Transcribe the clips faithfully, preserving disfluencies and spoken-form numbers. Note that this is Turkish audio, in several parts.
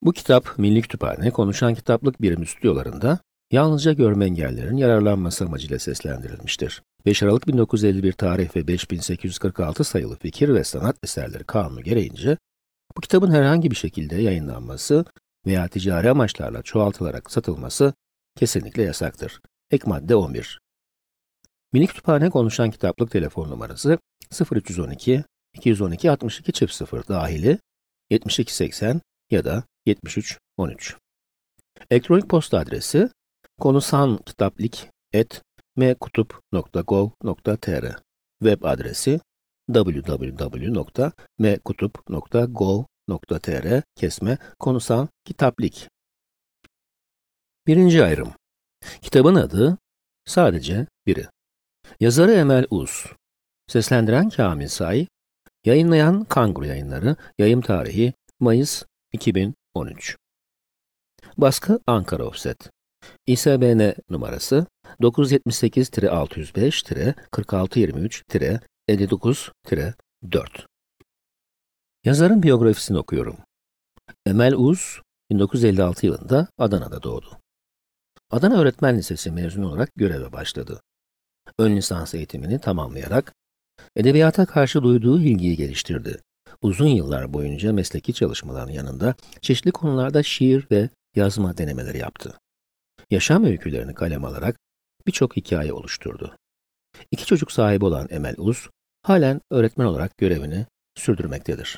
Bu kitap Milli Kütüphane Konuşan Kitaplık Birimi stüdyolarında yalnızca görme engellilerin yararlanması amacıyla seslendirilmiştir. beş Aralık bin dokuz yüz elli bir tarih ve beş bin sekiz yüz kırk altı sayılı Fikir ve Sanat Eserleri Kanunu gereğince bu kitabın herhangi bir şekilde yayınlanması veya ticari amaçlarla çoğaltılarak satılması kesinlikle yasaktır. Ek madde on bir. Milli Kütüphane Konuşan Kitaplık telefon numarası sıfır üç yüz on iki iki yüz on iki altmış iki çift sıfır dahili yetmiş iki seksen ya da yetmiş üç on üç. Elektronik posta adresi konusankitaplik at mkutup nokta gov nokta tr. Web adresi double-u double-u double-u nokta mkutup nokta gov nokta tr kesme konusan kitaplik. Birinci ayrım. Kitabın adı sadece biri. Yazarı Emel Uz. Seslendiren Kamil Say. Yayınlayan Kanguru Yayınları. Yayım tarihi Mayıs iki bin on üç. Baskı Ankara Offset. İ S B N numarası dokuz yüz yetmiş sekiz altı yüz beş kırk altı yirmi üç elli dokuz dört. Yazarın biyografisini okuyorum. Emel Uz, bin dokuz yüz elli altı yılında Adana'da doğdu. Adana Öğretmen Lisesi mezunu olarak göreve başladı. Ön lisans eğitimini tamamlayarak edebiyata karşı duyduğu ilgiyi geliştirdi. Uzun yıllar boyunca mesleki çalışmaların yanında çeşitli konularda şiir ve yazma denemeleri yaptı. Yaşam öykülerini kaleme alarak birçok hikaye oluşturdu. İki çocuk sahibi olan Emel Uz, halen öğretmen olarak görevini sürdürmektedir.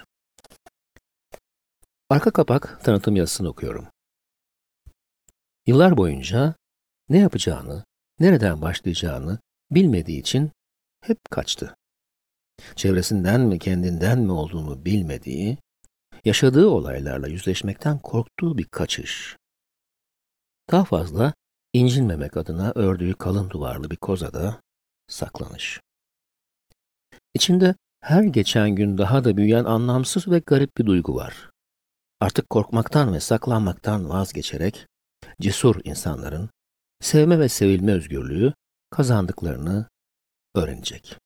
Arka kapak tanıtım yazısını okuyorum. Yıllar boyunca ne yapacağını, nereden başlayacağını bilmediği için hep kaçtı. Çevresinden mi, kendinden mi olduğunu bilmediği, yaşadığı olaylarla yüzleşmekten korktuğu bir kaçış. Daha fazla incinmemek adına ördüğü kalın duvarlı bir kozada saklanış. İçinde her geçen gün daha da büyüyen anlamsız ve garip bir duygu var. Artık korkmaktan ve saklanmaktan vazgeçerek cesur insanların sevme ve sevilme özgürlüğü kazandıklarını öğrenecek.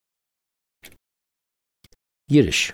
Giriş.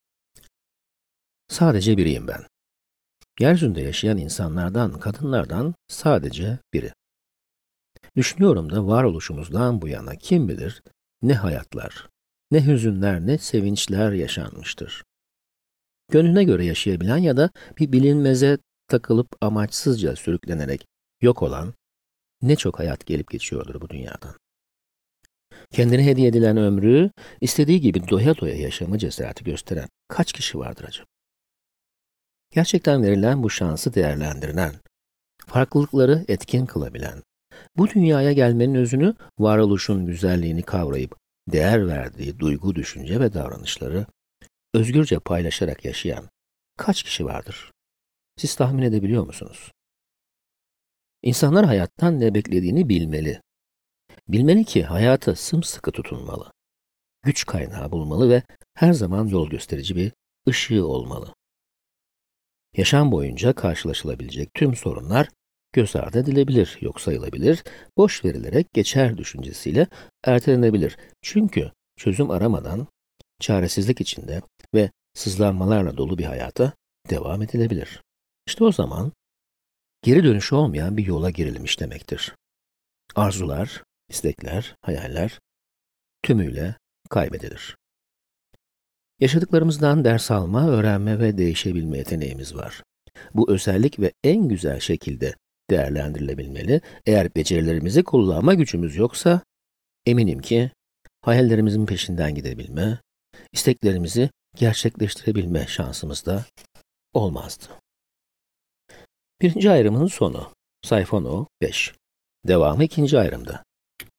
Sadece biriyim ben. Yeryüzünde yaşayan insanlardan, kadınlardan sadece biri. Düşünüyorum da varoluşumuzdan bu yana kim bilir ne hayatlar, ne hüzünler, ne sevinçler yaşanmıştır. Gönlüne göre yaşayabilen ya da bir bilinmeze takılıp amaçsızca sürüklenerek yok olan ne çok hayat gelip geçiyordur bu dünyadan. Kendine hediye edilen ömrü, istediği gibi doya doya yaşama cesareti gösteren kaç kişi vardır acaba? Gerçekten verilen bu şansı değerlendiren, farklılıkları etkin kılabilen, bu dünyaya gelmenin özünü, varoluşun güzelliğini kavrayıp değer verdiği duygu, düşünce ve davranışları özgürce paylaşarak yaşayan kaç kişi vardır? Siz tahmin edebiliyor musunuz? İnsanlar hayattan ne beklediğini bilmeli. Bilmeli ki hayata sımsıkı tutunmalı. Güç kaynağı bulmalı ve her zaman yol gösterici bir ışığı olmalı. Yaşam boyunca karşılaşılabilecek tüm sorunlar göz ardı edilebilir, yok sayılabilir, boş verilerek geçer düşüncesiyle ertelenebilir. Çünkü çözüm aramadan, çaresizlik içinde ve sızlanmalarla dolu bir hayata devam edilebilir. İşte o zaman geri dönüşü olmayan bir yola girilmiş demektir. Arzular, istekler, hayaller tümüyle kaybedilir. Yaşadıklarımızdan ders alma, öğrenme ve değişebilme yeteneğimiz var. Bu özellik ve en güzel şekilde değerlendirilebilmeli. Eğer becerilerimizi kullanma gücümüz yoksa, eminim ki hayallerimizin peşinden gidebilme, isteklerimizi gerçekleştirebilme şansımız da olmazdı. Birinci ayrımın sonu. Sayfa no beş. Devamı ikinci ayrımda.